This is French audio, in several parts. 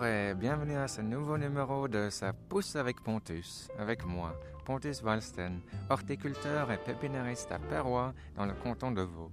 Bonjour et bienvenue à ce nouveau numéro de Ça pousse avec Pontus, avec moi, Pontus Wallsten, horticulteur et pépinériste à Perrois dans le canton de Vaud.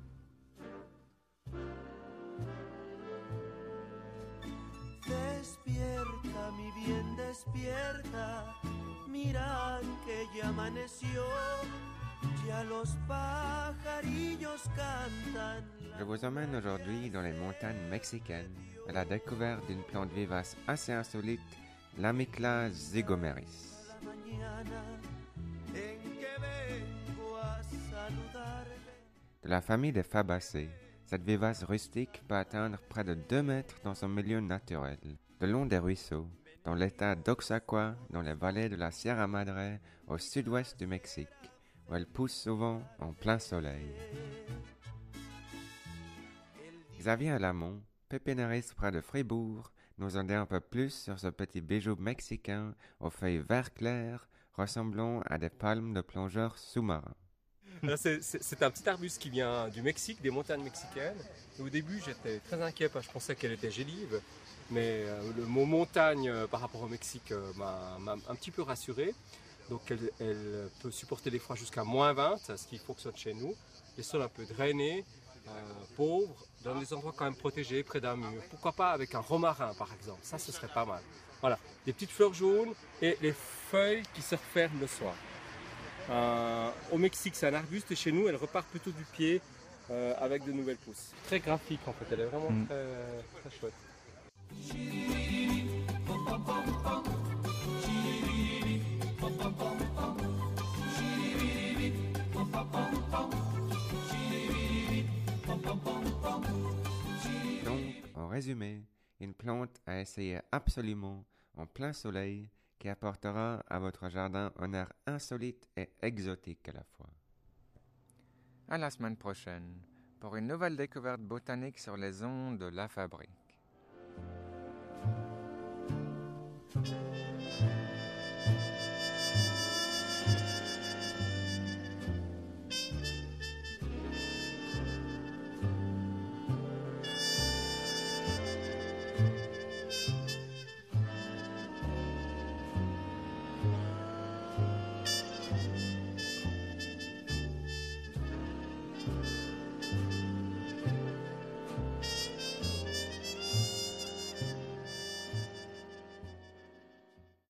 Despierta, mi bien, despierta, mira que ya amaneció, ya los pajarillos cantan. Je vous emmène aujourd'hui dans les montagnes mexicaines à la découverte d'une plante vivace assez insolite, l'Amicla zygomeris. De la famille des Fabacées, cette vivace rustique peut atteindre près de 2 mètres dans son milieu naturel, le long des ruisseaux, dans l'état d'Oaxaca, dans les vallées de la Sierra Madre, au sud-ouest du Mexique, où elle pousse souvent en plein soleil. Xavier Lamont, pépinériste près de Fribourg, nous en dit un peu plus sur ce petit bijou mexicain aux feuilles vert clair, ressemblant à des palmes de plongeurs sous-marins. C'est un petit arbuste qui vient du Mexique, des montagnes mexicaines. Et au début, j'étais très inquiet parce que je pensais qu'elle était gélive. Mais le mot montagne par rapport au Mexique m'a un petit peu rassuré. Donc elle peut supporter des froids jusqu'à -20, ce qui fonctionne chez nous. Les sols un peu drainés, pauvres, dans des endroits quand même protégés, près d'un mur. Pourquoi pas avec un romarin par exemple, ça ce serait pas mal. Voilà, des petites fleurs jaunes et les feuilles qui se referment le soir. Au Mexique c'est un arbuste et chez nous elle repart plutôt du pied avec de nouvelles pousses. Très graphique en fait, elle est vraiment très chouette. Donc, en résumé, une plante à essayer absolument en plein soleil qui apportera à votre jardin un air insolite et exotique à la fois. À la semaine prochaine pour une nouvelle découverte botanique sur les ondes de La Fabrique.